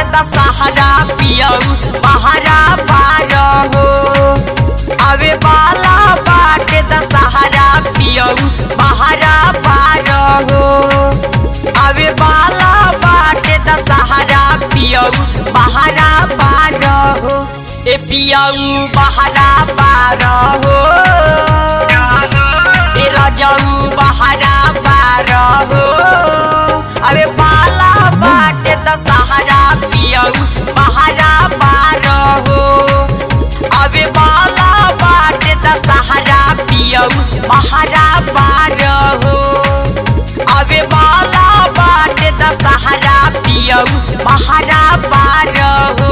दशहरा पियऊ बहरा पार हो। आवे वाला बाटे दशहरा पियऊ बहरा पार हो। आवे वाला बाटे दशहरा पियऊ बहरा पार हो। ए पियऊ बहरा पार हो। ए रजऊ बहरा पार हो। अबे बाला बाटे दशहरा पियऊ बहरा पार हो। अबे बाला बाटे दशहरा पियऊ बहरा पार हो। अबे बाला बाटे दशहरा पियऊ बहरा पार हो।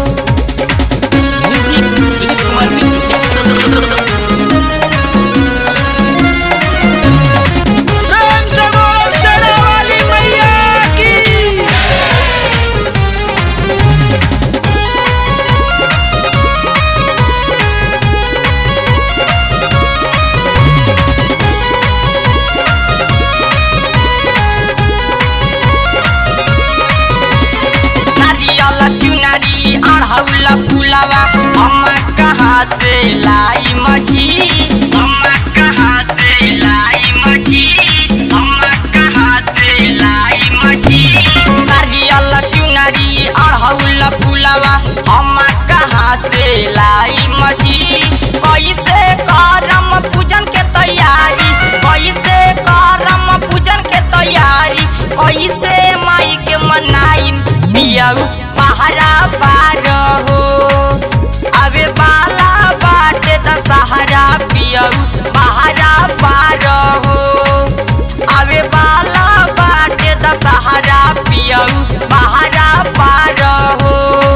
चुनरी अढ़ौल फुलवा अम्मा कहाँ से लाई मछी। अम्मा कहाँ से लाई मछी। अम्मा कहाँ से लाई मछी। नारियल चुनरी अढ़ौल फुलवा अम्मा कहाँ से लाई मछी। कैसे करम पूजन के तैयारी। कैसे करम पूजन के तैयारी। कैसे माई के मनाई पियऊ बहरा पार हो। अबे बाला बाटे दशहरा पियऊ बहरा पार हो। अबे बाला बाटे दशहरा पियऊ बहरा पार हो।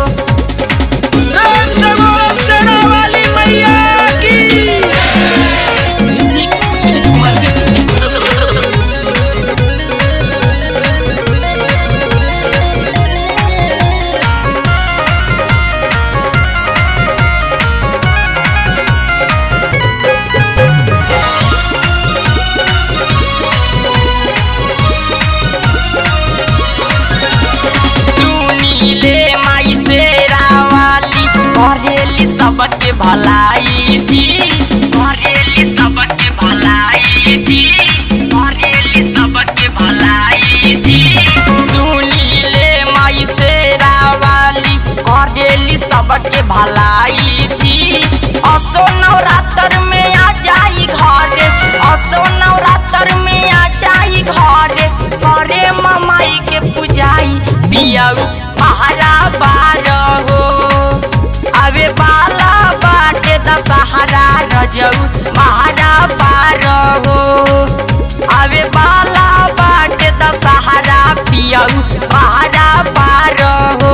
करेली सबके भलाई जी। करेली सबके भलाई जी। करेली सबके भलाई जी। सुनी ले माई शेरा वाली करेली सबके भलाई जी। असो नवरात्र में आ जाई घरे। असो नवरात्र में आ जाई घरे। करे माई के पूजाई पियऊ बहरा पार हो। अबे बाला बाटे दशहरा रजऊ बहरा पार हो। अबे बाला बाटे दशहरा पियऊ बहरा पार हो।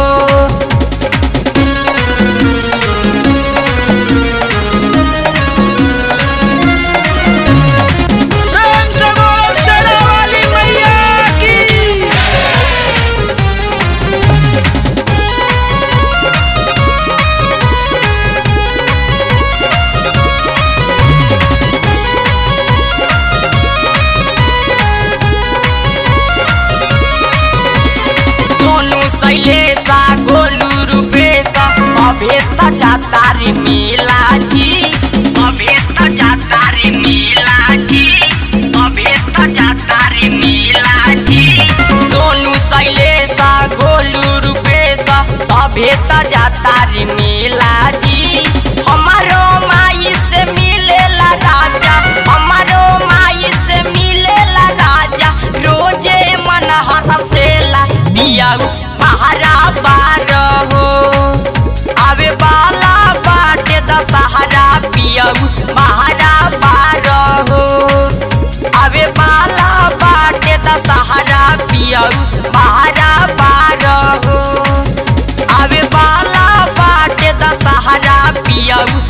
शैलेशा गोलू रूपेशा सभे त जाता रे मेला जी। सभे त जाता रे मेला जी। सभे त जाता रे मेला जी। सोनू शैलेशा गोलू रूपेशा सभे त जाता रे मेला जी। हमारो माई से मिलेला राजा। हमारो माई से मिलेला राजा। रोजे मन हरसेला पियऊ बहरा पार हो। अबे बाला बाटे दशहरा पियऊ बहरा पार हो। अबे बाला बाटे दशहरा पियऊ बहरा पार हो। अबे बाला बाटे दशहरा पियऊ